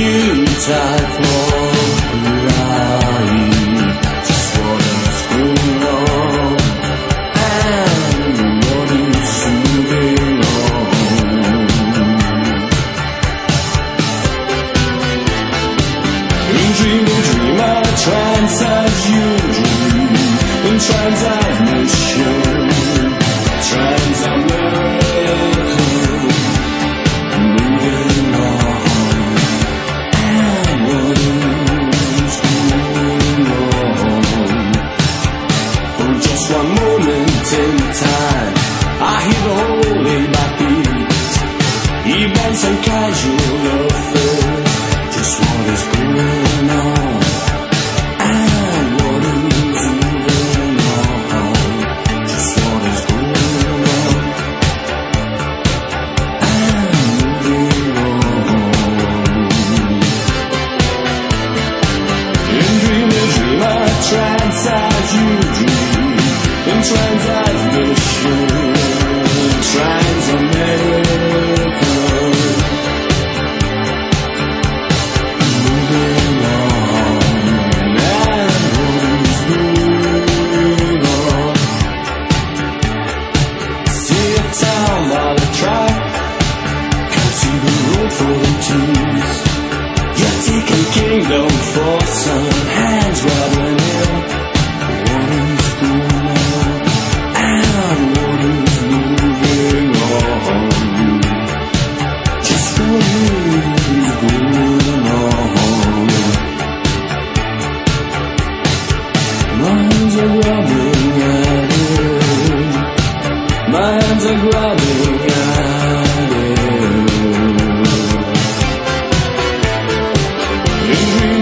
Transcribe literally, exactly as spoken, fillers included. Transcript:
new type of life. Just what is going on and what is moving on. In dreaming dream I trance as you dream. In trance as mission. Trance I miracle. Moving on. And what is going on. For just one moment in time I hear the holy backbeat. Even some casual affair. Just what is going on. And what is moving on. Just what is going on. And moving on. In dream, in dream, I trance as you dream. In trance as mission. Trance a miracle. Moving on. And what is moving on. See a town by the track. Can't see the road for the trees. You're taking kingdom for some hands rubbing in. What is going on? And what is moving on? Just what is going on? Minds are grabbing at it. Minds are grabbing at it. In dream,